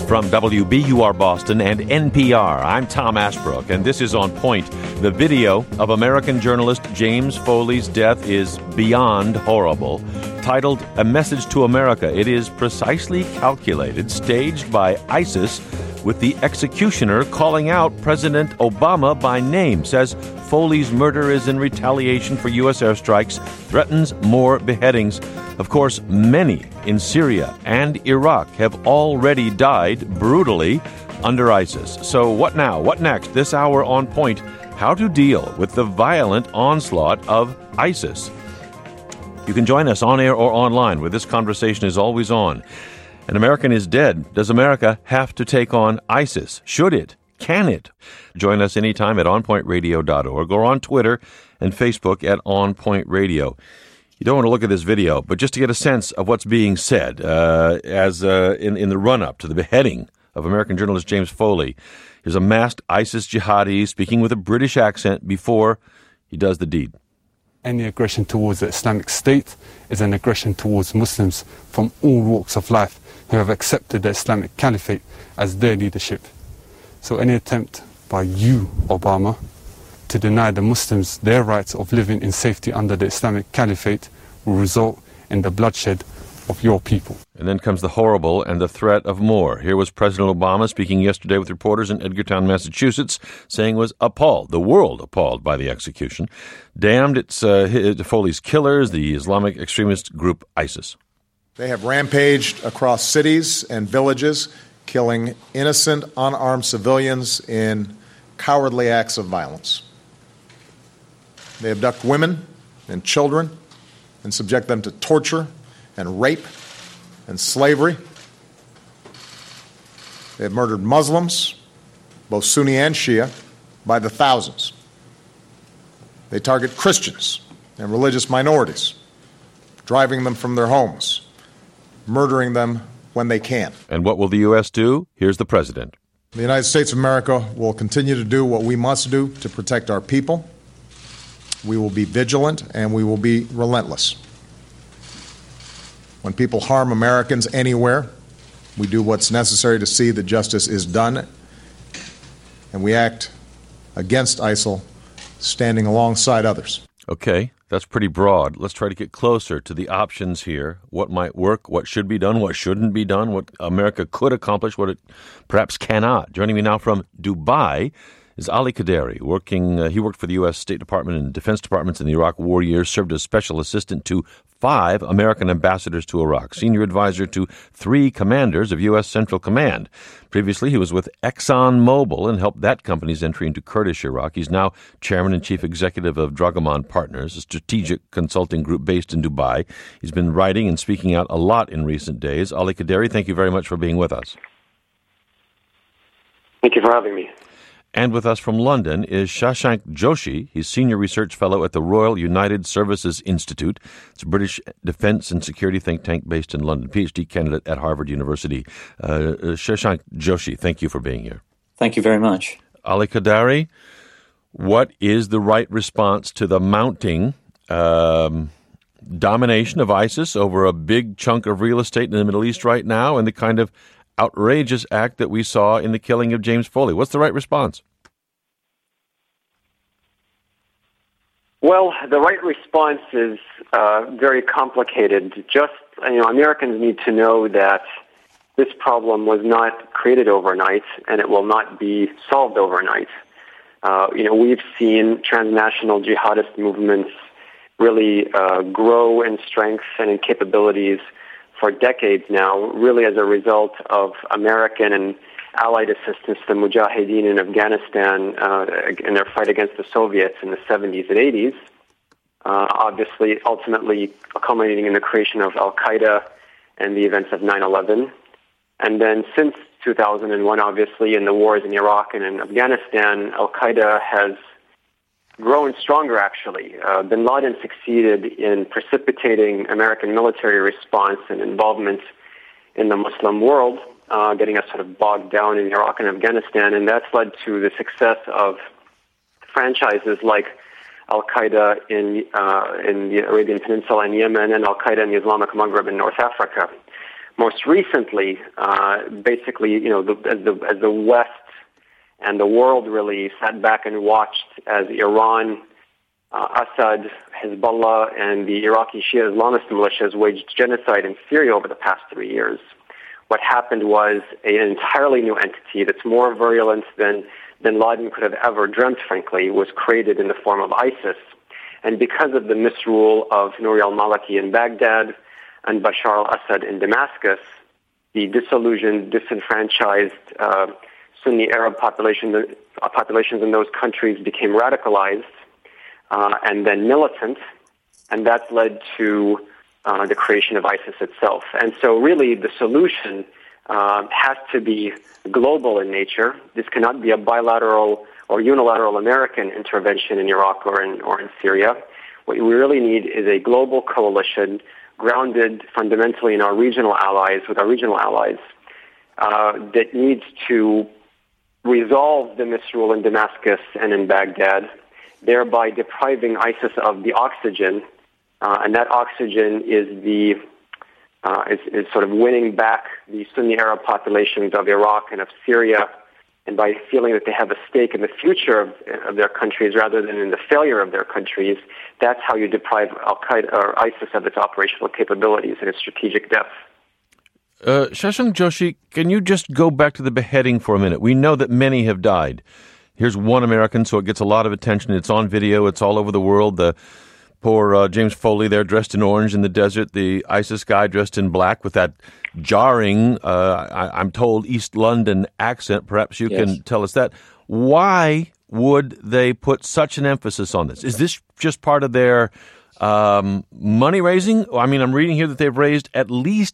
From WBUR Boston and NPR, I'm Tom Ashbrook, and this is On Point. The video of American journalist James Foley's death is beyond horrible. Titled A Message to America, it is precisely calculated, staged by ISIS, with the executioner calling out President Obama by name, says Foley's murder is in retaliation for U.S. airstrikes, threatens more beheadings. Of course, many in Syria and Iraq have already died brutally under ISIS. So what now? What next? This hour On Point, how to deal with the violent onslaught of ISIS. You can join us on air or online, where this conversation is always on. An American is dead. Does America have to take on ISIS? Should it? Can it? Join us anytime at onpointradio.org or on Twitter and Facebook at On Point Radio. You don't want to look at this video, but just to get a sense of what's being said in the run-up to the beheading of American journalist James Foley. Here's a masked ISIS jihadi speaking with a British accent before he does the deed. Any aggression towards the Islamic State is an aggression towards Muslims from all walks of life who have accepted the Islamic Caliphate as their leadership. So any attempt by you, Obama, to deny the Muslims their rights of living in safety under the Islamic Caliphate will result in the bloodshed of your people. And then comes the horrible and the threat of more. Here was President Obama speaking yesterday with reporters in Edgartown, Massachusetts, saying was appalled, the world appalled by the execution. Damned it's Foley's killers, the Islamic extremist group ISIS. They have rampaged across cities and villages, killing innocent, unarmed civilians in cowardly acts of violence. They abduct women and children and subject them to torture and rape and slavery. They have murdered Muslims, both Sunni and Shia, by the thousands. They target Christians and religious minorities, driving them from their homes, murdering them when they can. And what will the U.S. do? Here's the president. The United States of America will continue to do what we must do to protect our people. We will be vigilant and we will be relentless. When people harm Americans anywhere, we do what's necessary to see that justice is done, and we act against ISIL, standing alongside others. Okay, that's pretty broad. Let's try to get closer to the options here. What might work, what should be done, what shouldn't be done, what America could accomplish, what it perhaps cannot. Joining me now from Dubai is Ali Kaderi. He worked for the U.S. State Department and Defense Departments in the Iraq war years, served as special assistant to 5 American ambassadors to Iraq, senior advisor to 3 commanders of U.S. Central Command. Previously, he was with ExxonMobil and helped that company's entry into Kurdish Iraq. He's now chairman and chief executive of Dragoman Partners, a strategic consulting group based in Dubai. He's been writing and speaking out a lot in recent days. Ali Kaderi, thank you very much for being with us. Thank you for having me. And with us from London is Shashank Joshi. He's Senior Research Fellow at the Royal United Services Institute. It's a British defense and security think tank based in London, PhD candidate at Harvard University. Shashank Joshi, thank you for being here. Thank you very much. Ali Kaderi, what is the right response to the mounting domination of ISIS over a big chunk of real estate in the Middle East right now and the kind of outrageous act that we saw in the killing of James Foley? What's the right response? Well, the right response is very complicated. Americans need to know that this problem was not created overnight, and it will not be solved overnight. We've seen transnational jihadist movements really grow in strength and in capabilities for decades now, really as a result of American and Allied assistance to the Mujahideen in Afghanistan in their fight against the Soviets in the 70s and 80s. Obviously, ultimately culminating in the creation of Al-Qaeda and the events of 9/11. And then since 2001, obviously, in the wars in Iraq and in Afghanistan, Al-Qaeda has grown stronger, actually. Bin Laden succeeded in precipitating American military response and involvement in the Muslim world, getting us sort of bogged down in Iraq and Afghanistan, and that's led to the success of franchises like Al-Qaeda in the Arabian Peninsula and Yemen, and Al-Qaeda in the Islamic Maghreb in North Africa. most recently, basically, as the West and the world really sat back and watched as Iran, Assad, Hezbollah, and the Iraqi Shia Islamist militias waged genocide in Syria over the past 3 years. What happened was an entirely new entity that's more virulent than Bin Laden could have ever dreamt, frankly, was created in the form of ISIS. And because of the misrule of Nouri al-Maliki in Baghdad and Bashar al-Assad in Damascus, the disillusioned, disenfranchised Sunni Arab populations in those countries became radicalized and then militant, and that's led to the creation of ISIS itself. And so really the solution has to be global in nature. This cannot be a bilateral or unilateral American intervention in Iraq or in Syria. What we really need is a global coalition grounded fundamentally in our regional allies, that needs to resolve the misrule in Damascus and in Baghdad, thereby depriving ISIS of the oxygen, and that oxygen is sort of winning back the Sunni Arab populations of Iraq and of Syria, and by feeling that they have a stake in the future of their countries rather than in the failure of their countries, that's how you deprive Al-Qaeda or ISIS of its operational capabilities and its strategic depth. Shashank Joshi, can you just go back to the beheading for a minute? We know that many have died. Here's one American, so it gets a lot of attention. It's on video. It's all over the world. The poor James Foley there dressed in orange in the desert. The ISIS guy dressed in black with that jarring, I'm told, East London accent. Perhaps you can tell us that. Why would they put such an emphasis on this? Is this just part of their money raising? I mean, I'm reading here that they've raised at least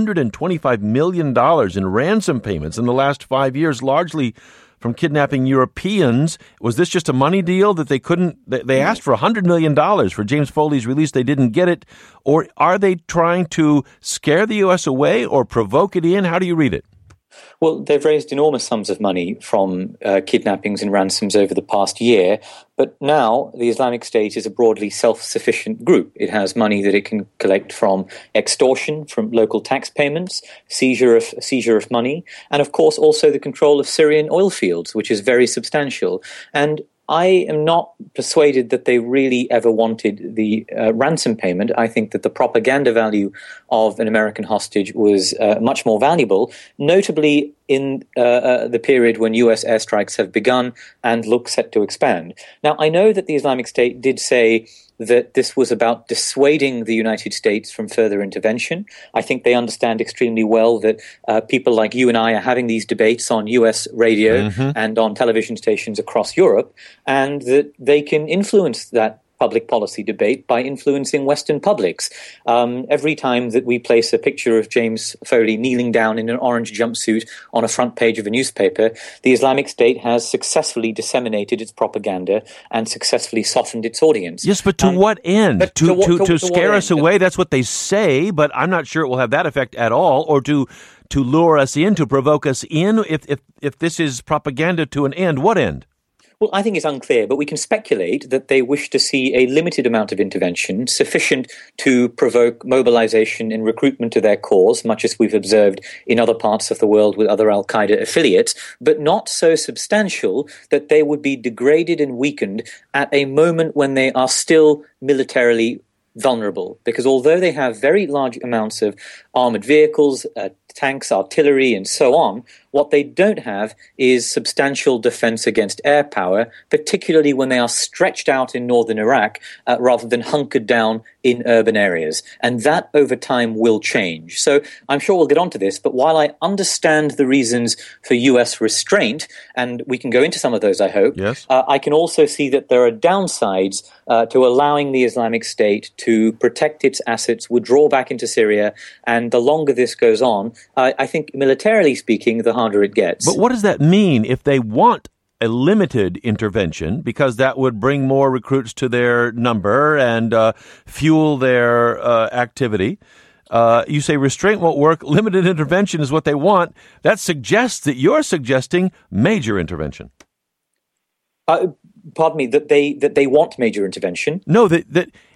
$125 million in ransom payments in the last 5 years, largely from kidnapping Europeans. Was this just a money deal that they couldn't? They asked for $100 million for James Foley's release. They didn't get it. Or are they trying to scare the U.S. away or provoke it in? How do you read it? Well, they've raised enormous sums of money from kidnappings and ransoms over the past year, but now the Islamic State is a broadly self-sufficient group. It has money that it can collect from extortion, from local tax payments, seizure of money, and of course also the control of Syrian oil fields, which is very substantial. And I am not persuaded that they really ever wanted the ransom payment. I think that the propaganda value of an American hostage was much more valuable, notably in the period when U.S. airstrikes have begun and look set to expand. Now, I know that the Islamic State did say that this was about dissuading the United States from further intervention. I think they understand extremely well that people like you and I are having these debates on US radio and on television stations across Europe, and that they can influence that public policy debate by influencing Western publics. Every time that we place a picture of James Foley kneeling down in an orange jumpsuit on a front page of a newspaper, the Islamic State has successfully disseminated its propaganda and successfully softened its audience. Yes, but to what end? To scare us away? That's what they say, but I'm not sure it will have that effect at all, or to lure us in, to provoke us in. If this is propaganda to an end, what end? Well, I think it's unclear, but we can speculate that they wish to see a limited amount of intervention, sufficient to provoke mobilization and recruitment to their cause, much as we've observed in other parts of the world with other al-Qaeda affiliates, but not so substantial that they would be degraded and weakened at a moment when they are still militarily vulnerable. Because although they have very large amounts of armored vehicles, tanks, artillery, and so on, what they don't have is substantial defense against air power, particularly when they are stretched out in northern Iraq rather than hunkered down in urban areas. And that over time will change. So I'm sure we'll get onto this, but while I understand the reasons for US restraint, and we can go into some of those, I hope, yes. I can also see that there are downsides to allowing the Islamic State to protect its assets, withdraw back into Syria, and the longer this goes on, I think militarily speaking, the harder it gets. But what does that mean if they want a limited intervention, because that would bring more recruits to their number and fuel their activity? You say restraint won't work, limited intervention is what they want. That suggests that you're suggesting major intervention. Pardon me, that they want major intervention? No, that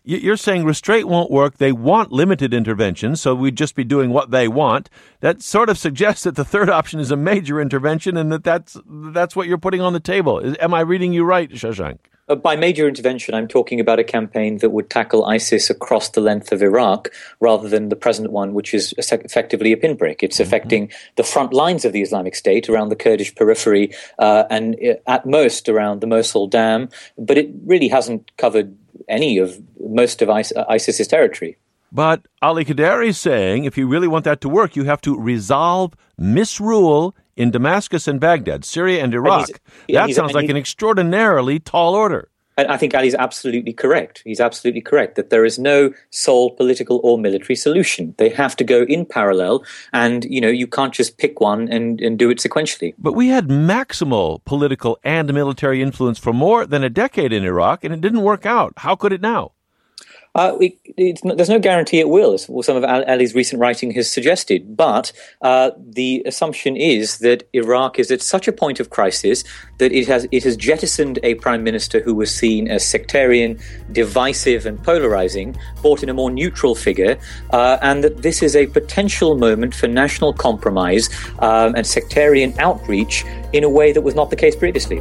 You're saying restraint won't work. They want limited intervention, so we'd just be doing what they want. That sort of suggests that the third option is a major intervention, and that's what you're putting on the table. Am I reading you right, Shashank? By major intervention, I'm talking about a campaign that would tackle ISIS across the length of Iraq rather than the present one, which is effectively a pinprick. It's affecting the front lines of the Islamic State around the Kurdish periphery and at most around the Mosul Dam, but it really hasn't covered most of ISIS's territory. But Ali Qaderi is saying if you really want that to work, you have to resolve misrule in Damascus and Baghdad, Syria and Iraq. That sounds like an extraordinarily tall order. And I think Ali's absolutely correct. He's absolutely correct that there is no sole political or military solution. They have to go in parallel, and you can't just pick one and do it sequentially. But we had maximal political and military influence for more than a decade in Iraq, and it didn't work out. How could it now? There's no guarantee it will, as some of Ali's recent writing has suggested. But the assumption is that Iraq is at such a point of crisis that it has jettisoned a prime minister who was seen as sectarian, divisive, and polarizing, brought in a more neutral figure, and that this is a potential moment for national compromise and sectarian outreach in a way that was not the case previously.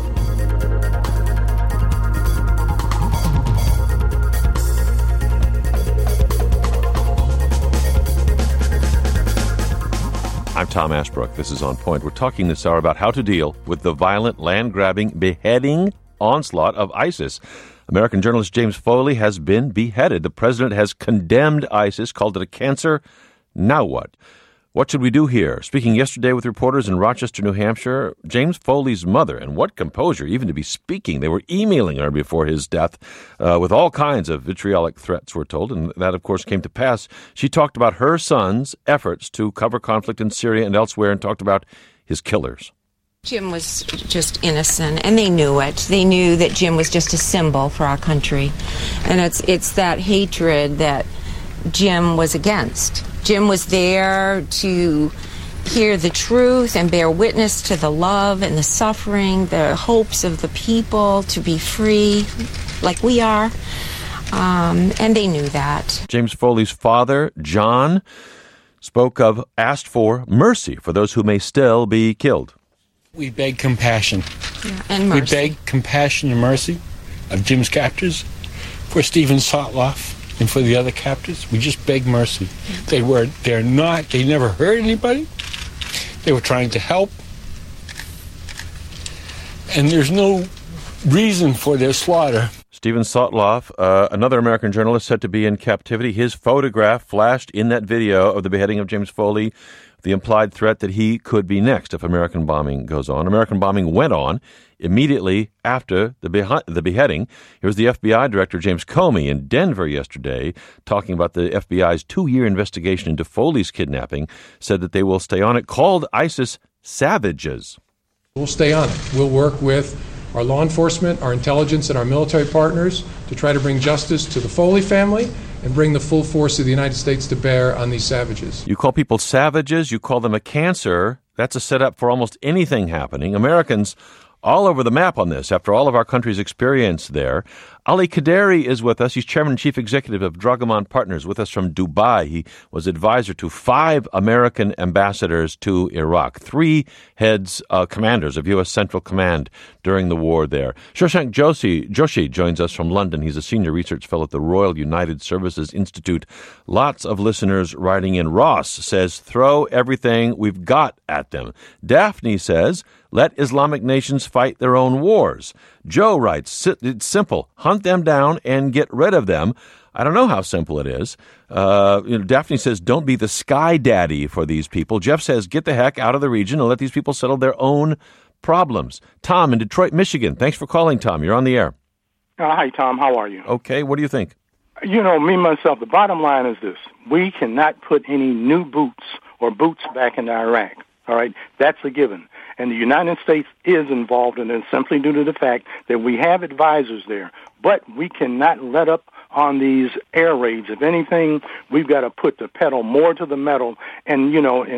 I'm Tom Ashbrook. This is On Point. We're talking this hour about how to deal with the violent, land-grabbing, beheading onslaught of ISIS. American journalist James Foley has been beheaded. The president has condemned ISIS, called it a cancer. Now what? What should we do here? Speaking yesterday with reporters in Rochester, New Hampshire, James Foley's mother, and what composure, even to be speaking. They were emailing her before his death with all kinds of vitriolic threats, we're told, and that, of course, came to pass. She talked about her son's efforts to cover conflict in Syria and elsewhere and talked about his killers. Jim was just innocent, and they knew it. They knew that Jim was just a symbol for our country, and it's that hatred that Jim was against. Jim was there to hear the truth and bear witness to the love and the suffering, the hopes of the people to be free like we are, and they knew that. James Foley's father, John, asked for mercy for those who may still be killed. We beg compassion. Yeah, and mercy. We beg compassion and mercy of Jim's captors, for Stephen Sotloff, and for the other captors. We just beg mercy. They never hurt anybody. They were trying to help. And there's no reason for their slaughter. Stephen Sotloff, another American journalist said to be in captivity. His photograph flashed in that video of the beheading of James Foley, the implied threat that he could be next if American bombing goes on. American bombing went on immediately after the beheading. Here's the FBI Director James Comey in Denver yesterday talking about the FBI's 2-year investigation into Foley's kidnapping, said that they will stay on it, called ISIS savages. We'll stay on it. We'll work with our law enforcement, our intelligence, and our military partners to try to bring justice to the Foley family and bring the full force of the United States to bear on these savages. You call people savages, you call them a cancer. That's a setup for almost anything happening. Americans all over the map on this, after all of our country's experience there. Ali Qaderi is with us. He's Chairman and Chief Executive of Dragamon Partners, with us from Dubai. He was advisor to 5 American ambassadors to Iraq, 3 commanders of U.S. Central Command during the war there. Shashank Joshi joins us from London. He's a senior research fellow at the Royal United Services Institute. Lots of listeners writing in. Ross says, throw everything we've got at them. Daphne says, let Islamic nations fight their own wars. Joe writes, it's simple. Hunt them down and get rid of them. I don't know how simple it is. Daphne says, don't be the sky daddy for these people. Jeff says, get the heck out of the region and let these people settle their own problems. Tom in Detroit, Michigan. Thanks for calling, Tom. You're on the air. Hi, Tom. How are you? Okay. What do you think? Me, myself, the bottom line is this. We cannot put any new boots back into Iraq. All right? That's a given. And the United States is involved in it simply due to the fact that we have advisors there. But we cannot let up on these air raids. If anything, we've got to put the pedal more to the metal and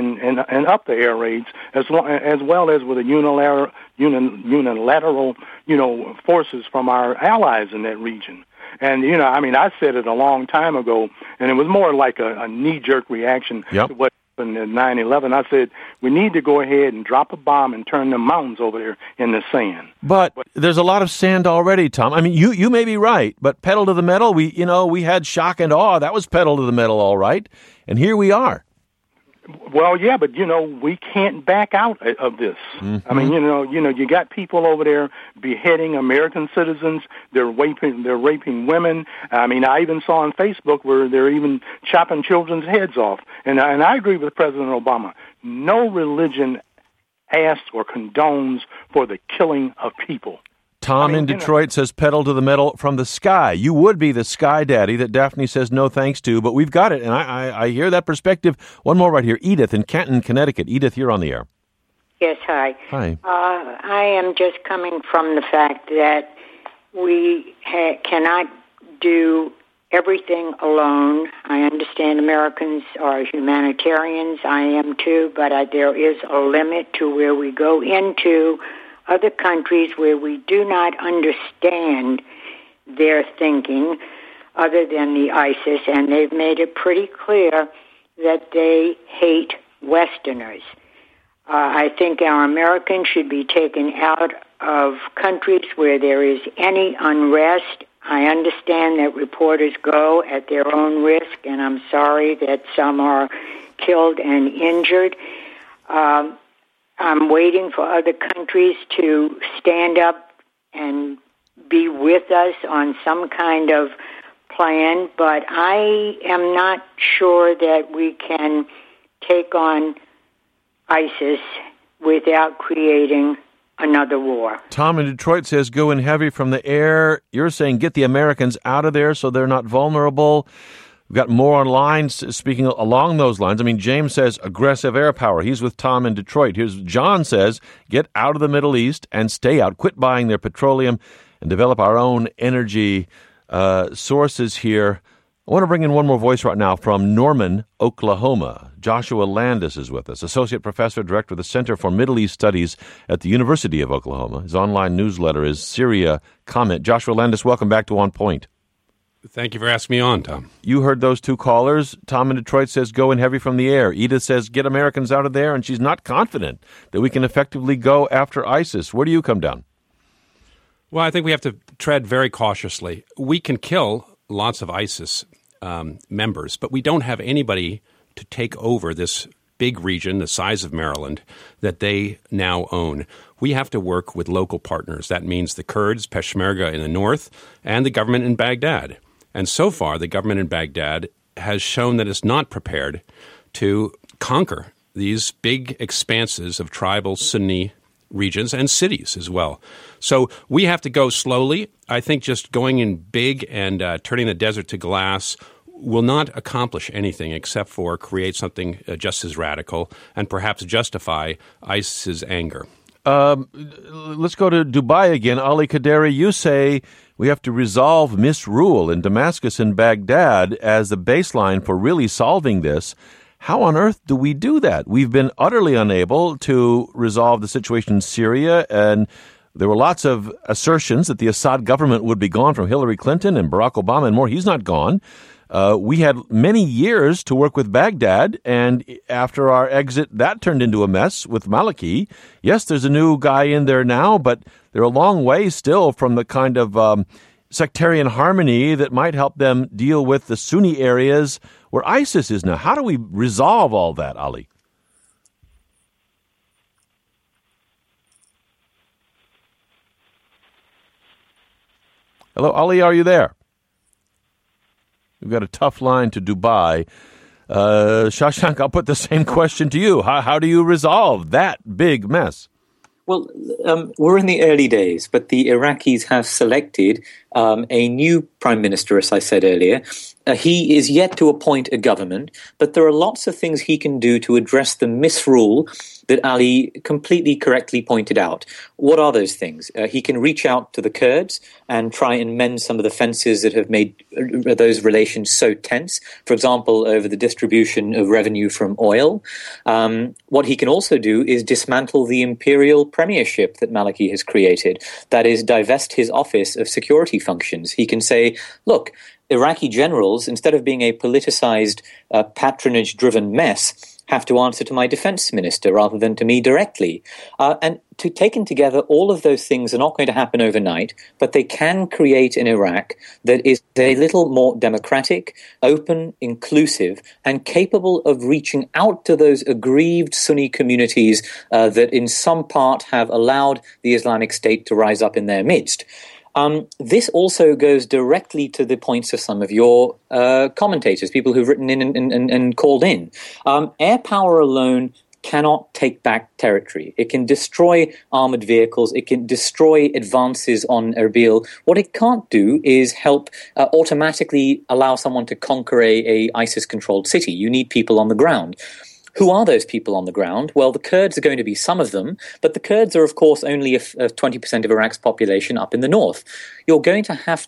up the air raids as well as with a unilateral forces from our allies in that region. And, I said it a long time ago, and it was more like a knee-jerk reaction to what happened in 9/11. I said, we need to go ahead and drop a bomb and turn the mountains over there in the sand. But there's a lot of sand already, Tom. I mean, you may be right, but pedal to the metal, we had shock and awe. That was pedal to the metal, all right. And here we are. Well, yeah, but we can't back out of this. Mm-hmm. I mean, you got people over there beheading American citizens. They're raping women. I mean, I even saw on Facebook where they're even chopping children's heads off. And I agree with President Obama. No religion asks or condones for the killing of people. Tom in Detroit says pedal to the metal from the sky. You would be the sky daddy that Daphne says no thanks to, but we've got it, and I hear that perspective. One more right here. Edith in Canton, Connecticut. Edith, you're on the air. Yes, hi. Hi. I am just coming from the fact that we cannot do everything alone. I understand Americans are humanitarians. I am too, but there is a limit to where we go into other countries where we do not understand their thinking other than the ISIS, and they've made it pretty clear that they hate Westerners. I think our Americans should be taken out of countries where there is any unrest. I understand that reporters go at their own risk, and I'm sorry that some are killed and injured. I'm waiting for other countries to stand up and be with us on some kind of plan, but I am not sure that we can take on ISIS without creating another war. Tom in Detroit says go in heavy from the air. You're saying get the Americans out of there so they're not vulnerable. We've got more online speaking along those lines. I mean, James says aggressive air power. He's with Tom in Detroit. Here's John says get out of the Middle East and stay out. Quit buying their petroleum and develop our own energy sources here. I want to bring in one more voice right now from Norman, Oklahoma. Joshua Landis is with us, Associate Professor, Director of the Center for Middle East Studies at the University of Oklahoma. His online newsletter is Syria Comment. Joshua Landis, welcome back to On Point. Thank you for asking me on, Tom. You heard those two callers. Tom in Detroit says go in heavy from the air. Edith says get Americans out of there, and she's not confident that we can effectively go after ISIS. Where do you come down? Well, I think we have to tread very cautiously. We can kill lots of ISIS members, but we don't have anybody to take over this big region the size of Maryland that they now own. We have to work with local partners. That means the Kurds, Peshmerga in the north, and the government in Baghdad. And so far, the government in Baghdad has shown that it's not prepared to conquer these big expanses of tribal Sunni regions and cities as well. So we have to go slowly. I think just going in big and turning the desert to glass will not accomplish anything except for create something just as radical and perhaps justify ISIS's anger. Let's go to Dubai again. Ali Kaderi, you say we have to resolve misrule in Damascus and Baghdad as the baseline for really solving this. How on earth do we do that? We've been utterly unable to resolve the situation in Syria, and there were lots of assertions that the Assad government would be gone from Hillary Clinton and Barack Obama and more. He's not gone. We had many years to work with Baghdad, and after our exit, that turned into a mess with Maliki. Yes, there's a new guy in there now, but they're a long way still from the kind of sectarian harmony that might help them deal with the Sunni areas where ISIS is now. How do we resolve all that, Ali? Hello, Ali, are you there? We've got a tough line to Dubai. Shashank, I'll put the same question to you. How do you resolve that big mess? Well, we're in the early days, but the Iraqis have selected a new prime minister, as I said earlier. He is yet to appoint a government, but there are lots of things he can do to address the misrule that Ali completely correctly pointed out. What are those things? He can reach out to the Kurds and try and mend some of the fences that have made those relations so tense, for example, over the distribution of revenue from oil. What he can also do is dismantle the imperial premiership that Maliki has created, that is, divest his office of security functions. He can say, look, Iraqi generals, instead of being a politicized, patronage-driven mess, have to answer to my defense minister rather than to me directly. And to taken together, all of those things are not going to happen overnight, but they can create an Iraq that is a little more democratic, open, inclusive, and capable of reaching out to those aggrieved Sunni communities that in some part have allowed the Islamic State to rise up in their midst. This also goes directly to the points of some of your commentators, people who've written in and called in. Air power alone cannot take back territory. It can destroy armored vehicles. It can destroy advances on Erbil. What it can't do is help automatically allow someone to conquer a ISIS-controlled city. You need people on the ground. Who are those people on the ground? Well, the Kurds are going to be some of them, but the Kurds are, of course, only 20% of Iraq's population up in the north. You're going to have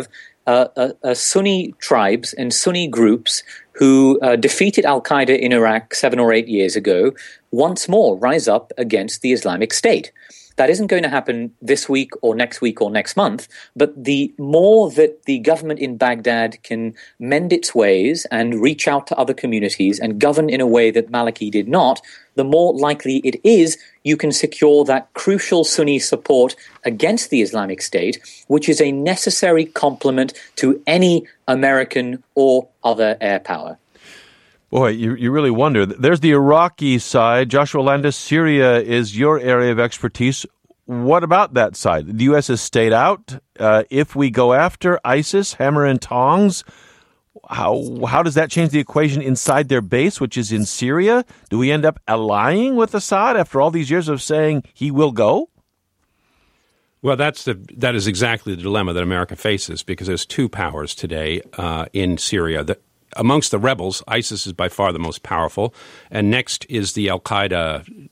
Sunni tribes and Sunni groups who defeated al-Qaeda in Iraq 7 or 8 years ago once more rise up against the Islamic State. That isn't going to happen this week or next month, but the more that the government in Baghdad can mend its ways and reach out to other communities and govern in a way that Maliki did not, the more likely it is you can secure that crucial Sunni support against the Islamic State, which is a necessary complement to any American or other air power. Boy, you really wonder. There's the Iraqi side. Joshua Landis, Syria is your area of expertise. What about that side? The U.S. has stayed out. If we go after ISIS, hammer and tongs, how does that change the equation inside their base, which is in Syria? Do we end up allying with Assad after all these years of saying he will go? Well, that is exactly the dilemma that America faces, because there's two powers today in Syria. Amongst the rebels, ISIS is by far the most powerful, and next is the al-Qaeda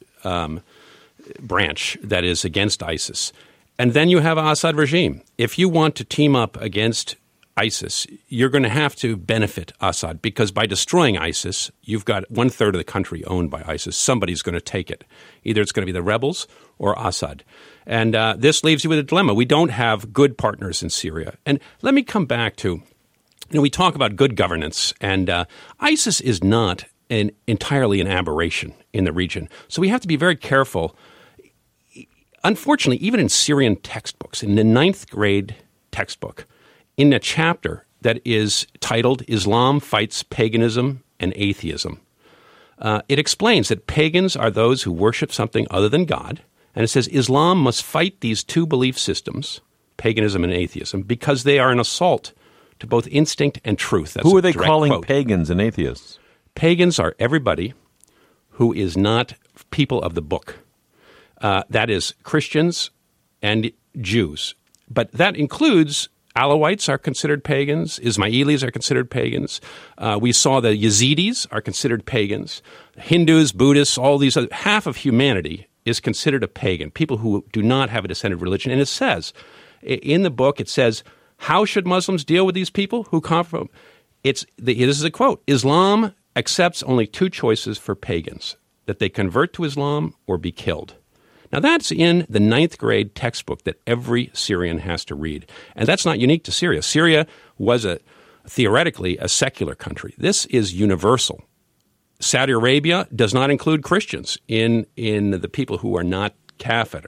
branch that is against ISIS. And then you have Assad regime. If you want to team up against ISIS, you're going to have to benefit Assad, because by destroying ISIS, you've got 1/3 of the country owned by ISIS. Somebody's going to take it. Either it's going to be the rebels or Assad. And this leaves you with a dilemma. We don't have good partners in Syria. And let me come back to, we talk about good governance, and ISIS is not entirely an aberration in the region. So we have to be very careful. Unfortunately, even in Syrian textbooks, in the 9th grade textbook, in a chapter that is titled Islam Fights Paganism and Atheism, it explains that pagans are those who worship something other than God, and it says Islam must fight these two belief systems, paganism and atheism, because they are an assault to both instinct and truth. That's who are they calling quote. Pagans and atheists? Pagans are everybody who is not people of the book. That is Christians and Jews. But that includes Alawites are considered pagans. Ismailis are considered pagans. We saw the Yazidis are considered pagans. Hindus, Buddhists, all these other, half of humanity is considered a pagan, people who do not have a descended religion. And it says, in the book, it says, how should Muslims deal with these people who come from? This is a quote. Islam accepts only two choices for pagans, that they convert to Islam or be killed. Now, that's in the 9th grade textbook that every Syrian has to read. And that's not unique to Syria. Syria was theoretically a secular country. This is universal. Saudi Arabia does not include Christians in the people who are not kafir.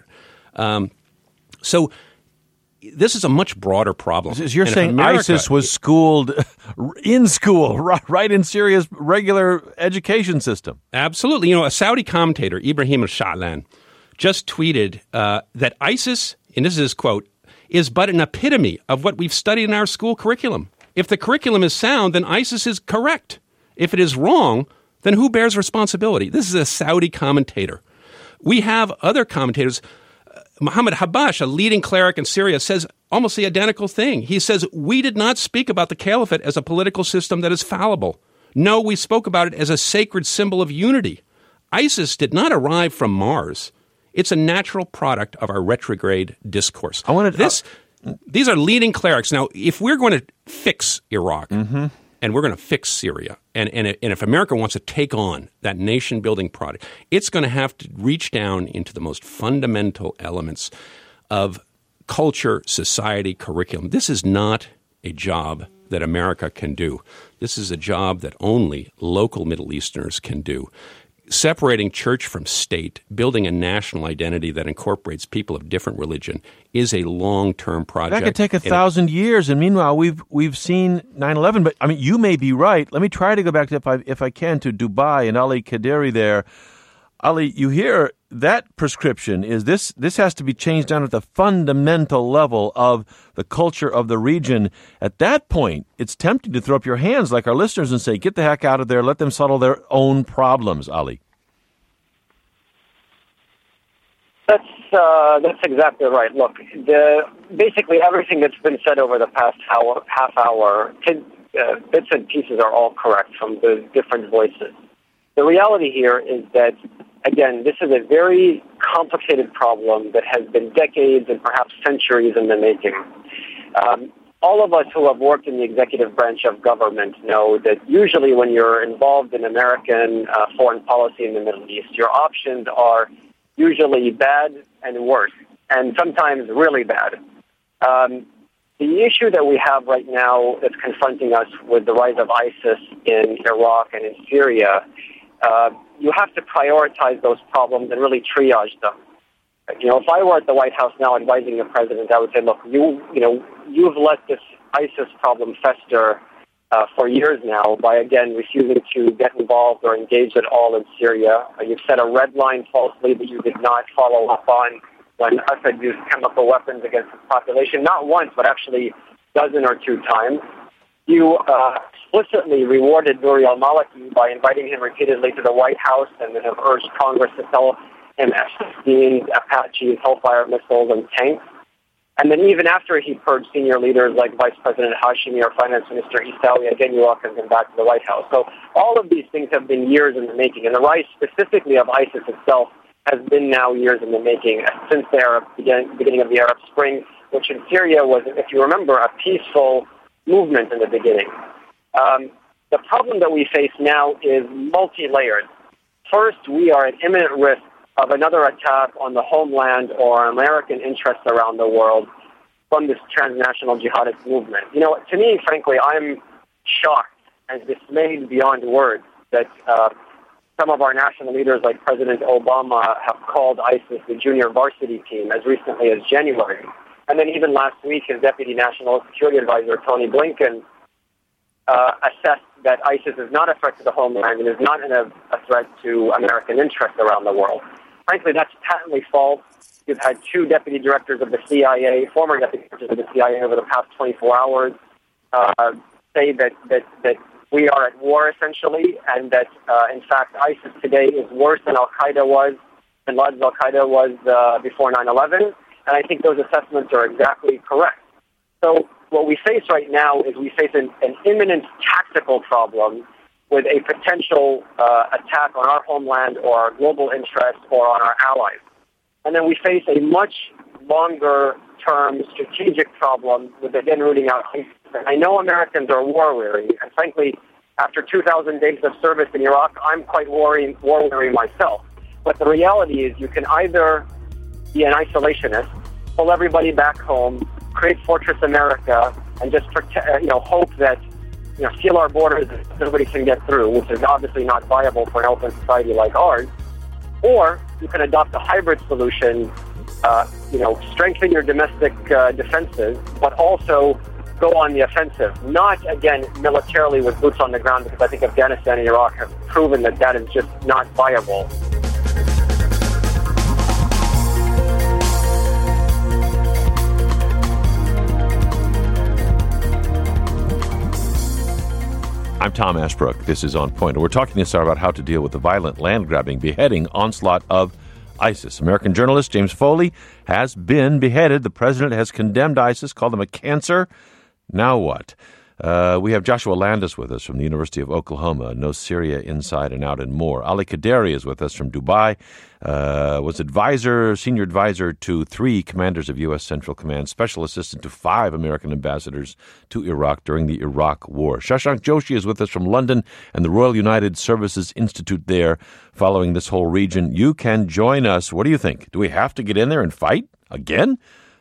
So this is a much broader problem. You're saying ISIS was schooled in school, right in Syria's regular education system. Absolutely. A Saudi commentator, Ibrahim al-Sha'lan, just tweeted that ISIS, and this is his quote, is but an epitome of what we've studied in our school curriculum. If the curriculum is sound, then ISIS is correct. If it is wrong, then who bears responsibility? This is a Saudi commentator. We have other commentators. Mohammed Habash, a leading cleric in Syria, says almost the identical thing. He says, we did not speak about the caliphate as a political system that is fallible. No, we spoke about it as a sacred symbol of unity. ISIS did not arrive from Mars. It's a natural product of our retrograde discourse. These are leading clerics. Now, if we're going to fix Iraq and we're going to fix Syria, and if America wants to take on that nation-building project, it's going to have to reach down into the most fundamental elements of culture, society, curriculum. This is not a job that America can do. This is a job that only local Middle Easterners can do. Separating church from state, building a national identity that incorporates people of different religion is a long-term project. That could take 1,000 years, and meanwhile, we've seen 9/11. But I mean, you may be right. Let me try to go back to, if I can, to Dubai and Ali Kaderi there. Ali, you hear that prescription is this has to be changed down at the fundamental level of the culture of the region. At that point, it's tempting to throw up your hands like our listeners and say, get the heck out of there, let them settle their own problems, Ali. That's exactly right. Look, basically everything that's been said over the past half hour, bits and pieces are all correct from the different voices. The reality here is that, again, this is a very complicated problem that has been decades and perhaps centuries in the making. All of us who have worked in the executive branch of government know that usually when you're involved in American foreign policy in the Middle East, your options are usually bad and worse, and sometimes really bad. The issue that we have right now that's confronting us with the rise of ISIS in Iraq and in Syria, you have to prioritize those problems and really triage them. You know, if I were at the White House now advising the president, I would say, look, you've let this ISIS problem fester for years now by, again, refusing to get involved or engage at all in Syria. You've set a red line falsely that you did not follow up on when Assad used chemical weapons against the population, not once, but actually a dozen or two times. You explicitly rewarded Nouri al-Maliki by inviting him repeatedly to the White House and then have urged Congress to sell him F-16s, Apaches, Hellfire missiles, and tanks. And then even after he purged senior leaders like Vice President Hashemi or Finance Minister Isawi, again, you welcomed him back to the White House. So all of these things have been years in the making. And the rise specifically of ISIS itself has been now years in the making since the beginning of the Arab Spring, which in Syria was, if you remember, a peaceful movement in the beginning. The problem that we face now is multi-layered. First, we are at imminent risk of another attack on the homeland or American interests around the world from this transnational jihadist movement. You know, to me, frankly, I'm shocked and dismayed beyond words that some of our national leaders like President Obama have called ISIS the junior varsity team as recently as January. And then even last week, his Deputy National Security Advisor, Tony Blinken, assessed that ISIS is not a threat to the homeland and is not a threat to American interests around the world. Frankly, that's patently false. You've had two deputy directors of the CIA, former deputy directors of the CIA over the past 24 hours, say that we are at war, essentially, and that, in fact, ISIS today is worse than Al-Qaeda was, and Laden's Al-Qaeda was before 9/11. And I think those assessments are exactly correct. So what we face right now is we face an imminent tactical problem with a potential attack on our homeland or our global interests or on our allies. And then we face a much longer-term strategic problem with, again, rooting out ISIS. I know Americans are war-weary, and frankly, after 2,000 days of service in Iraq, I'm quite war-weary myself. But the reality is you can either be an isolationist, pull everybody back home, create Fortress America, and just hope that seal our borders and everybody can get through, which is obviously not viable for an open society like ours. Or you can adopt a hybrid solution, strengthen your domestic defenses, but also go on the offensive. Not, again, militarily with boots on the ground, because I think Afghanistan and Iraq have proven that is just not viable. I'm Tom Ashbrook. This is On Point. And we're talking this hour about how to deal with the violent land-grabbing, beheading onslaught of ISIS. American journalist James Foley has been beheaded. The president has condemned ISIS, called them a cancer. Now what? We have Joshua Landis with us from the University of Oklahoma, knows Syria inside and out and more. Ali Kaderi is with us from Dubai, was senior advisor to 3 commanders of U.S. Central Command, special assistant to 5 American ambassadors to Iraq during the Iraq War. Shashank Joshi is with us from London and the Royal United Services Institute there, following this whole region. You can join us. What do you think? Do we have to get in there and fight again?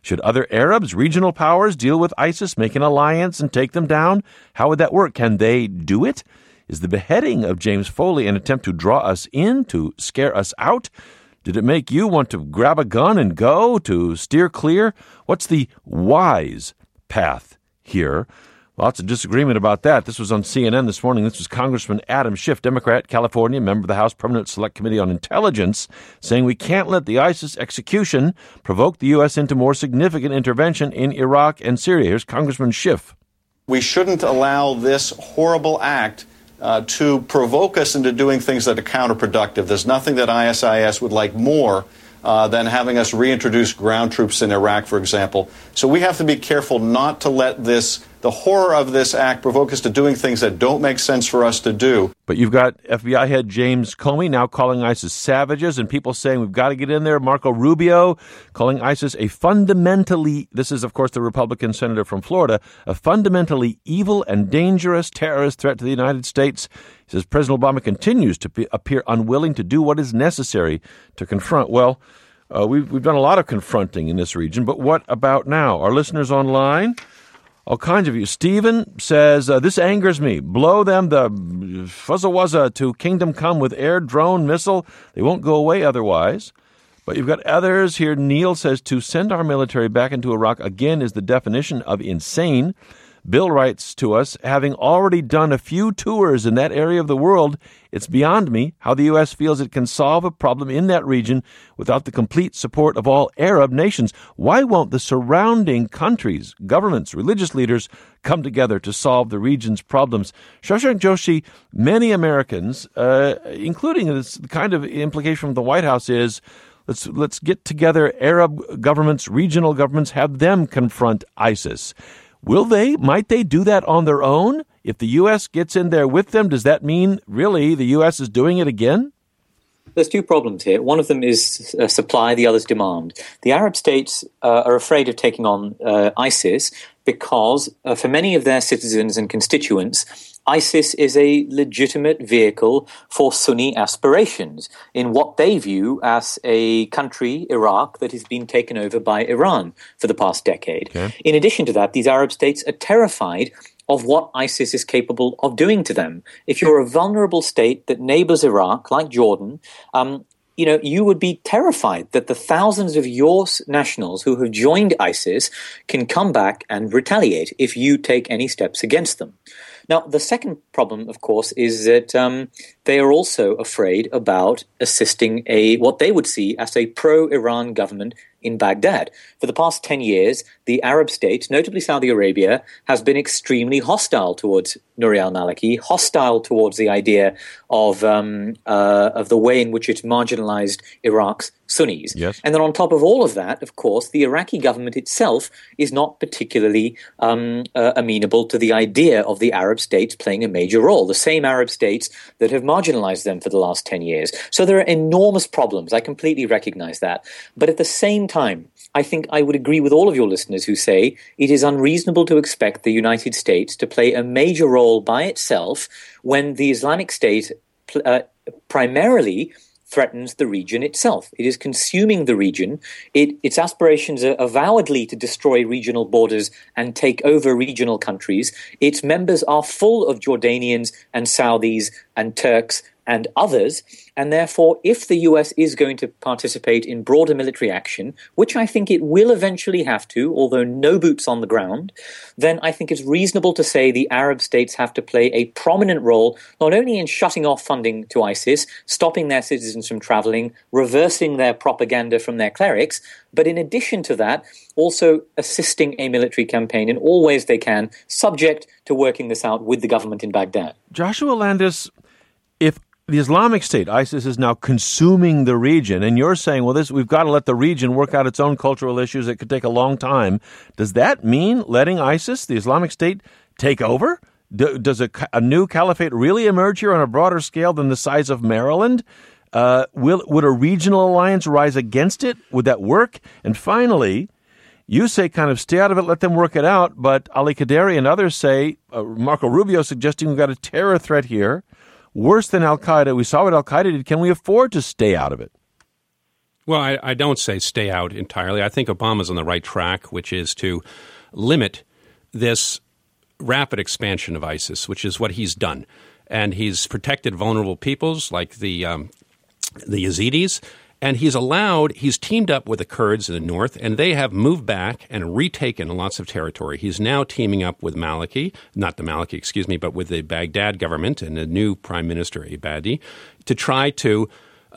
Should other Arabs, regional powers, deal with ISIS, make an alliance, and take them down? How would that work? Can they do it? Is the beheading of James Foley an attempt to draw us in, to scare us out? Did it make you want to grab a gun and go, to steer clear? What's the wise path here? Lots of disagreement about that. This was on CNN this morning. This was Congressman Adam Schiff, Democrat, California, member of the House Permanent Select Committee on Intelligence, saying we can't let the ISIS execution provoke the U.S. into more significant intervention in Iraq and Syria. Here's Congressman Schiff. We shouldn't allow this horrible act to provoke us into doing things that are counterproductive. There's nothing that ISIS would like more than having us reintroduce ground troops in Iraq, for example. So we have to be careful not to let the horror of this act provoke us to doing things that don't make sense for us to do. But you've got FBI head James Comey now calling ISIS savages, and people saying we've got to get in there. Marco Rubio calling ISIS a fundamentally, this is of course the Republican senator from Florida, a fundamentally evil and dangerous terrorist threat to the United States. He says President Obama continues to appear unwilling to do what is necessary to confront. Well, we've done a lot of confronting in this region, but what about now? Our listeners online, all kinds of you. Stephen says, this angers me. Blow them the fuzza-wuzza to kingdom come with air, drone, missile. They won't go away otherwise. But you've got others here. Neil says, to send our military back into Iraq again is the definition of insane. Bill writes to us, having already done a few tours in that area of the world, it's beyond me how the U.S. feels it can solve a problem in that region without the complete support of all Arab nations. Why won't the surrounding countries, governments, religious leaders come together to solve the region's problems? Shashank Joshi, many Americans, including this kind of implication from the White House is, let's get together Arab governments, regional governments, have them confront ISIS. Might they do that on their own? If the U.S. gets in there with them, does that mean, really, the U.S. is doing it again? There's two problems here. One of them is supply, the other is demand. The Arab states are afraid of taking on ISIS because, for many of their citizens and constituents, ISIS is a legitimate vehicle for Sunni aspirations in what they view as a country, Iraq, that has been taken over by Iran for the past decade. Okay. In addition to that, these Arab states are terrified of what ISIS is capable of doing to them. If you're a vulnerable state that neighbors Iraq, like Jordan, you would be terrified that the thousands of your nationals who have joined ISIS can come back and retaliate if you take any steps against them. Now, the second problem, of course, is that they are also afraid about assisting what they would see as a pro-Iran government in Baghdad. For the past 10 years, the Arab states, notably Saudi Arabia, has been extremely hostile towards Nouri al-Maliki, hostile towards the idea of the way in which it's marginalized Iraq's Sunnis. Yes. And then on top of all of that, of course, the Iraqi government itself is not particularly amenable to the idea of the Arab states playing a major role, the same Arab states that have marginalized them for the last 10 years. So there are enormous problems. I completely recognize that. But at the same time, I think I would agree with all of your listeners who say it is unreasonable to expect the United States to play a major role by itself when the Islamic State primarily threatens the region itself. It is consuming the region. Its aspirations are avowedly to destroy regional borders and take over regional countries. Its members are full of Jordanians and Saudis and Turks and others, and therefore, if the US is going to participate in broader military action, which I think it will eventually have to, although no boots on the ground, then I think it's reasonable to say the Arab states have to play a prominent role, not only in shutting off funding to ISIS, stopping their citizens from traveling, reversing their propaganda from their clerics, but in addition to that, also assisting a military campaign in all ways they can, subject to working this out with the government in Baghdad. Joshua Landis, if the Islamic State, ISIS, is now consuming the region, and you're saying, well, we've got to let the region work out its own cultural issues. It could take a long time. Does that mean letting ISIS, the Islamic State, take over? Does a new caliphate really emerge here on a broader scale than the size of Maryland? Would a regional alliance rise against it? Would that work? And finally, you say kind of stay out of it, let them work it out, but Ali Kaderi and others say, Marco Rubio suggesting we've got a terror threat here, worse than al-Qaeda. We saw what al-Qaeda did. Can we afford to stay out of it? Well, I don't say stay out entirely. I think Obama's on the right track, which is to limit this rapid expansion of ISIS, which is what he's done. And he's protected vulnerable peoples like the Yazidis. And he's teamed up with the Kurds in the north, and they have moved back and retaken lots of territory. He's now teaming up with but with the Baghdad government and the new Prime Minister Abadi to try to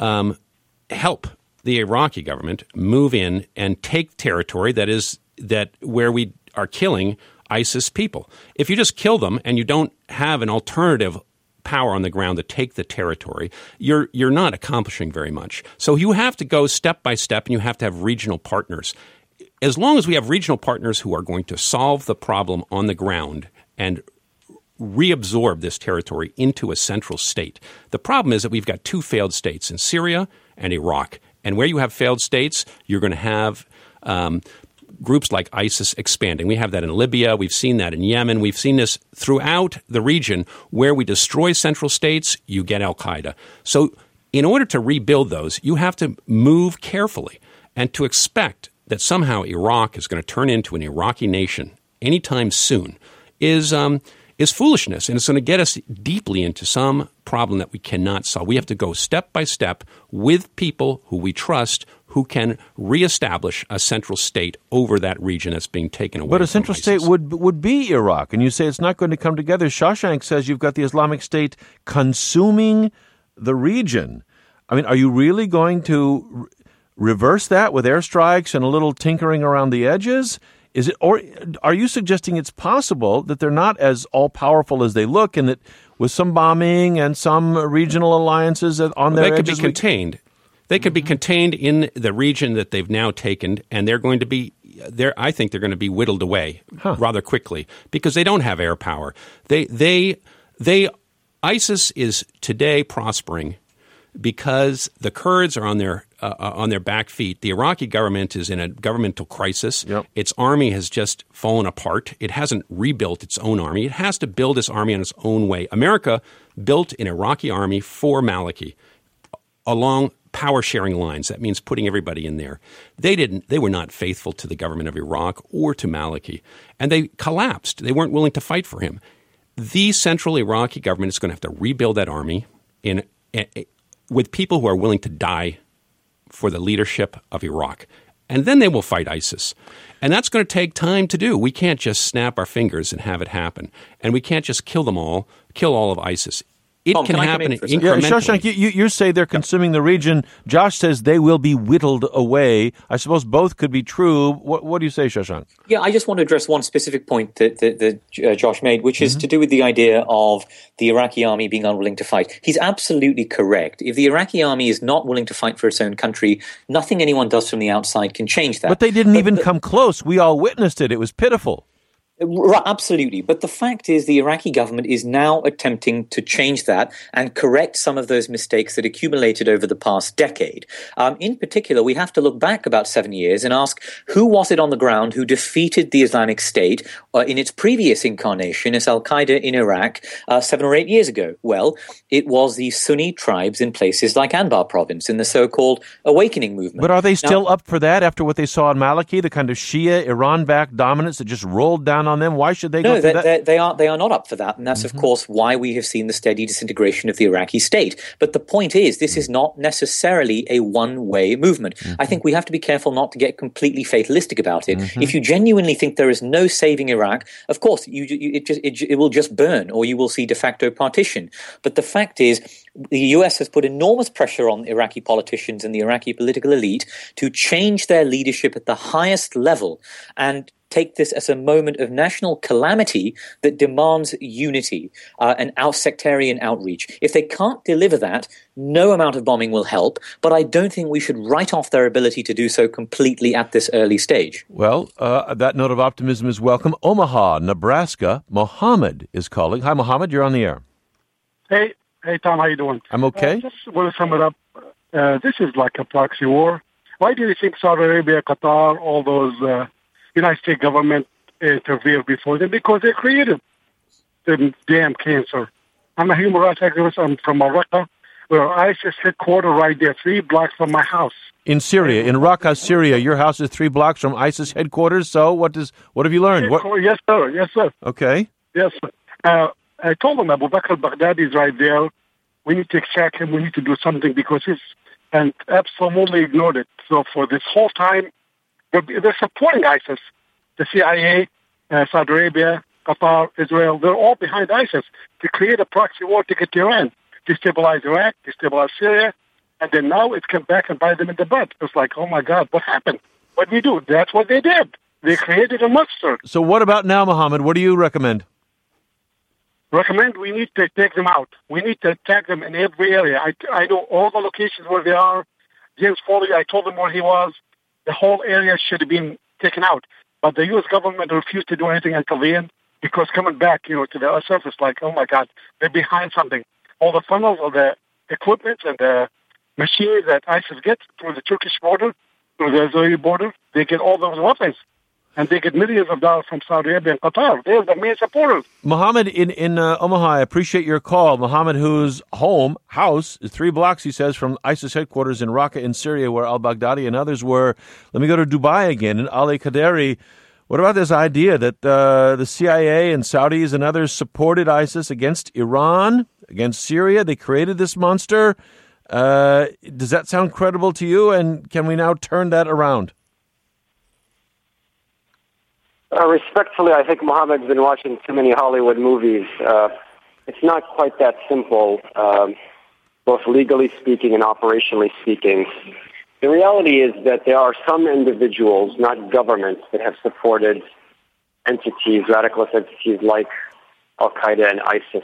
help the Iraqi government move in and take territory where we are killing ISIS people. If you just kill them and you don't have an alternative power on the ground to take the territory, you're not accomplishing very much. So you have to go step by step, and you have to have regional partners. As long as we have regional partners who are going to solve the problem on the ground and reabsorb this territory into a central state. The problem is that we've got two failed states in Syria and Iraq. And where you have failed states, you're going to have groups like ISIS expanding. We have that in Libya. We've seen that in Yemen. We've seen this throughout the region. Where we destroy central states, you get al-Qaeda. So in order to rebuild those, you have to move carefully. And to expect that somehow Iraq is going to turn into an Iraqi nation anytime soon is foolishness. And it's going to get us deeply into some problem that we cannot solve. We have to go step by step with people who we trust, who can reestablish a central state over that region that's being taken away. But a central state would be Iraq, and you say it's not going to come together. Shashank says you've got the Islamic State consuming the region. I mean, are you really going to reverse that with airstrikes and a little tinkering around the edges? Is it, or are you suggesting it's possible that they're not as all-powerful as they look, and that with some bombing and some regional alliances on their edges... They could be contained. They could be contained in the region that they've now taken, and they're going to be I think they're going to be whittled away rather quickly because they don't have air power. ISIS is today prospering because the Kurds are on their back feet. The Iraqi government is in a governmental crisis. Yep. Its army has just fallen apart. It hasn't rebuilt its own army. It has to build its army in its own way. America built an Iraqi army for Maliki along power-sharing lines. That means putting everybody in there. They were not faithful to the government of Iraq or to Maliki, and they collapsed. They weren't willing to fight for him. The central Iraqi government is going to have to rebuild that army with people who are willing to die for the leadership of Iraq. And then they will fight ISIS. And that's going to take time to do. We can't just snap our fingers and have it happen. And we can't just kill all of ISIS. It can happen incrementally. Yeah, Shashank, you say they're consuming the region. Josh says they will be whittled away. I suppose both could be true. What do you say, Shashank? Yeah, I just want to address one specific point that Josh made, which is to do with the idea of the Iraqi army being unwilling to fight. He's absolutely correct. If the Iraqi army is not willing to fight for its own country, nothing anyone does from the outside can change that. But they didn't even come close. We all witnessed it. It was pitiful. Absolutely. But the fact is the Iraqi government is now attempting to change that and correct some of those mistakes that accumulated over the past decade. In particular, we have to look back about 7 years and ask who was it on the ground who defeated the Islamic State in its previous incarnation as al-Qaeda in Iraq 7 or 8 years ago? Well, it was the Sunni tribes in places like Anbar province in the so-called awakening movement. But are they still up for that after what they saw in Maliki, the kind of Shia, Iran-backed dominance that just rolled down on them? Why should they go through that? They are not up for that, and that's of course why we have seen the steady disintegration of the Iraqi state. But the point is, this is not necessarily a one-way movement. I think we have to be careful not to get completely fatalistic about it. If you genuinely think there is no saving Iraq, of course it will just burn, or you will see de facto partition. But the fact is, the US has put enormous pressure on Iraqi politicians and the Iraqi political elite to change their leadership at the highest level and take this as a moment of national calamity that demands unity and sectarian outreach. If they can't deliver that, no amount of bombing will help, but I don't think we should write off their ability to do so completely at this early stage. Well, that note of optimism is welcome. Omaha, Nebraska, Mohammed is calling. Hi, Mohammed, you're on the air. Hey, Tom, how you doing? I'm okay. Just want to sum it up. This is like a proxy war. Why do you think Saudi Arabia, Qatar, all those United States government interfere before them? Because they created the damn cancer. I'm a human rights activist. I'm from Morocco, where ISIS headquarters right there, 3 blocks from my house. In Syria, in Raqqa, Syria, your house is 3 blocks from ISIS headquarters. So what have you learned? Yes, sir. Yes, sir. Okay. Yes. I told him Abu Bakr al-Baghdadi is right there. We need to extract him. We need to do something because and absolutely ignored it. So for this whole time, they're supporting ISIS. The CIA, Saudi Arabia, Qatar, Israel, they're all behind ISIS to create a proxy war to get to Iran, destabilize Iraq, destabilize Syria, and then now it's come back and bite them in the butt. It's like, oh my God, what happened? What did we do? That's what they did. They created a monster. So what about now, Mohammed? What do you recommend? We need to take them out. We need to attack them in every area. I know all the locations where they are. James Foley, I told him where he was. The whole area should have been taken out. But the U.S. government refused to do anything until the end because coming back, to the surface, like, oh my God, they're behind something. All the funnels, all the equipment and the machines that ISIS gets through the Turkish border, through the Israeli border, they get all those weapons. And they get millions of dollars from Saudi Arabia and Qatar. They're the main supporters. Mohammed in Omaha, I appreciate your call. Mohammed, whose house is 3 blocks, he says, from ISIS headquarters in Raqqa in Syria, where al-Baghdadi and others were. Let me go to Dubai again. And Ali Qaderi, what about this idea that the CIA and Saudis and others supported ISIS against Iran, against Syria? They created this monster. Does that sound credible to you? And can we now turn that around? Respectfully, I think Mohammed's been watching too many Hollywood movies. It's not quite that simple, both legally speaking and operationally speaking. The reality is that there are some individuals, not governments, that have supported entities, radicalist entities like Al-Qaeda and ISIS.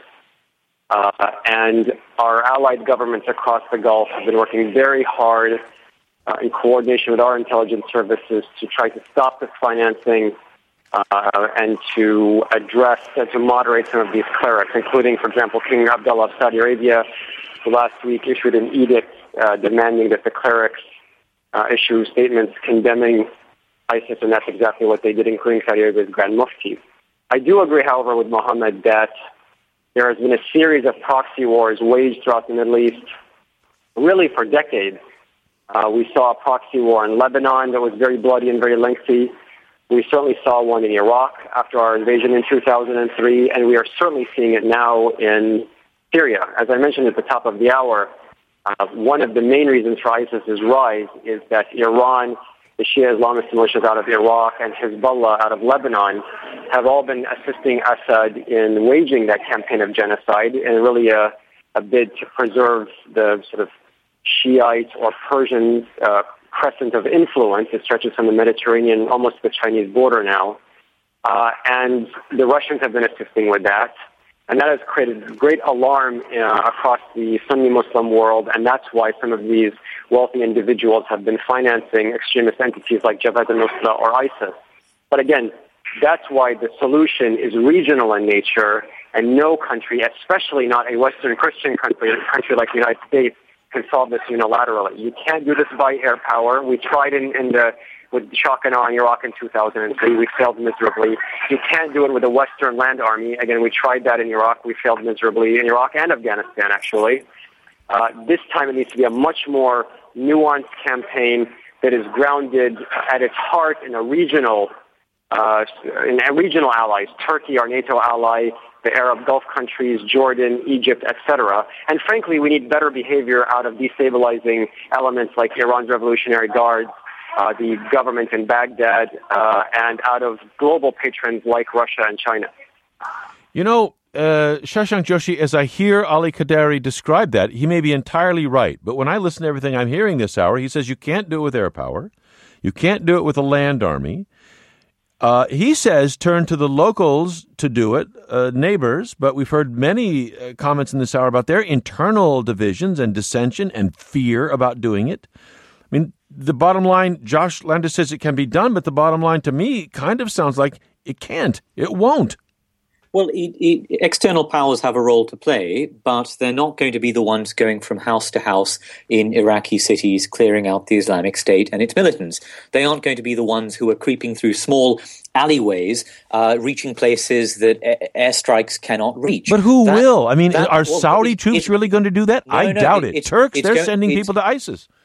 And our allied governments across the Gulf have been working very hard in coordination with our intelligence services to try to stop this financing and to address and to moderate some of these clerics, including, for example, King Abdullah of Saudi Arabia, who last week issued an edict demanding that the clerics issue statements condemning ISIS, and that's exactly what they did, including Saudi Arabia's Grand Mufti. I do agree, however, with Mohammed that there has been a series of proxy wars waged throughout the Middle East, really for decades. We saw a proxy war in Lebanon that was very bloody and very lengthy. We certainly saw one in Iraq after our invasion in 2003, and we are certainly seeing it now in Syria. As I mentioned at the top of the hour, one of the main reasons for ISIS's rise is that Iran, the Shia Islamist militias out of Iraq, and Hezbollah out of Lebanon have all been assisting Assad in waging that campaign of genocide, and really a bid to preserve the sort of Shiite or Persian crescent of influence. It stretches from the Mediterranean almost to the Chinese border now. And the Russians have been assisting with that. And that has created great alarm across the Sunni Muslim world, and that's why some of these wealthy individuals have been financing extremist entities like Jabhat al-Nusra or ISIS. But again, that's why the solution is regional in nature, and no country, especially not a Western Christian country like the United States, can solve this unilaterally. You can't do this by air power. We tried with shock and awe in Iraq in 2003. We failed miserably. You can't do it with a Western land army. Again, we tried that in Iraq. We failed miserably in Iraq and Afghanistan, actually. This time it needs to be a much more nuanced campaign that is grounded at its heart in regional allies. Turkey, our NATO ally, the Arab Gulf countries, Jordan, Egypt, etc. And frankly, we need better behavior out of destabilizing elements like Iran's Revolutionary Guards, the government in Baghdad, and out of global patrons like Russia and China. You know, Shashank Joshi, as I hear Ali Qaderi describe that, he may be entirely right. But when I listen to everything I'm hearing this hour, he says you can't do it with air power. You can't do it with a land army. He says turn to the locals to do it, neighbors, but we've heard many comments in this hour about their internal divisions and dissension and fear about doing it. I mean, the bottom line, Josh Landis says it can be done, but the bottom line to me kind of sounds like it can't. It won't. Well, external powers have a role to play, but they're not going to be the ones going from house to house in Iraqi cities clearing out the Islamic State and its militants. They aren't going to be the ones who are creeping through small alleyways, reaching places that airstrikes cannot reach. But who will? I mean, are Saudi troops really going to do that? I doubt it. Turks, they're sending people to ISIS.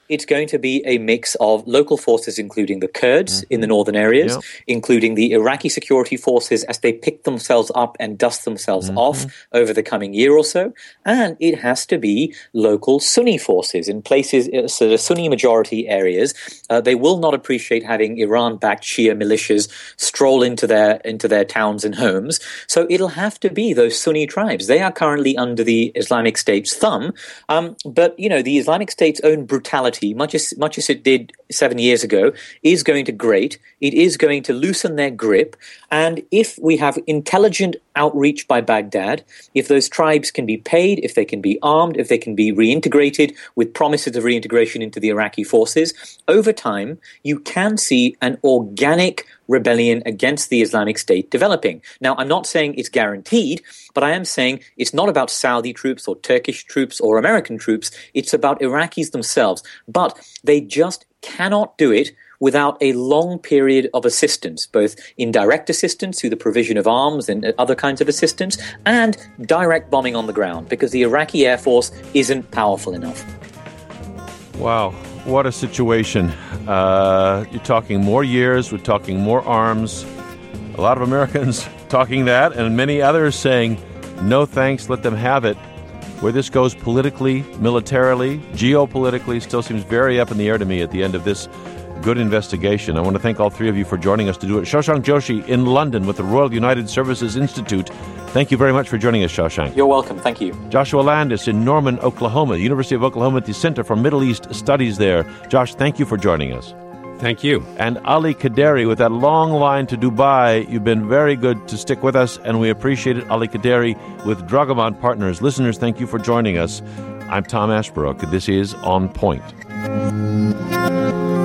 it's going to be a mix of local forces, including the Kurds in the northern areas, including the Iraqi security forces as they pick themselves up and dust themselves off over the coming year or so. And it has to be local Sunni forces in places, so the Sunni majority areas. They will not appreciate having Iran-backed Shia militias stroll into their towns and homes. So it'll have to be those Sunni tribes. They are currently under the Islamic State's thumb. But, the Islamic State's own brutality, much as it did 7 years ago, is going to grate. It is going to loosen their grip. And if we have intelligent outreach by Baghdad, if those tribes can be paid, if they can be armed, if they can be reintegrated with promises of reintegration into the Iraqi forces, over time, you can see an organic rebellion against the Islamic State developing. Now, I'm not saying it's guaranteed, but I am saying it's not about Saudi troops or Turkish troops or American troops. It's about Iraqis themselves. But they just cannot do it without a long period of assistance, both indirect assistance through the provision of arms and other kinds of assistance, and direct bombing on the ground, because the Iraqi Air Force isn't powerful enough. Wow, what a situation. You're talking more years, we're talking more arms. A lot of Americans talking that, and many others saying, no thanks, let them have it. Where this goes politically, militarily, geopolitically, still seems very up in the air to me at the end of this good investigation. I want to thank all three of you for joining us to do it. Shashank Joshi in London with the Royal United Services Institute. Thank you very much for joining us, Shashank. You're welcome. Thank you. Joshua Landis in Norman, Oklahoma, University of Oklahoma at the Center for Middle East Studies there. Josh, thank you for joining us. Thank you. And Ali Kaderi with that long line to Dubai. You've been very good to stick with us, and we appreciate it. Ali Kaderi with Dragamon Partners. Listeners, thank you for joining us. I'm Tom Ashbrook. This is On Point.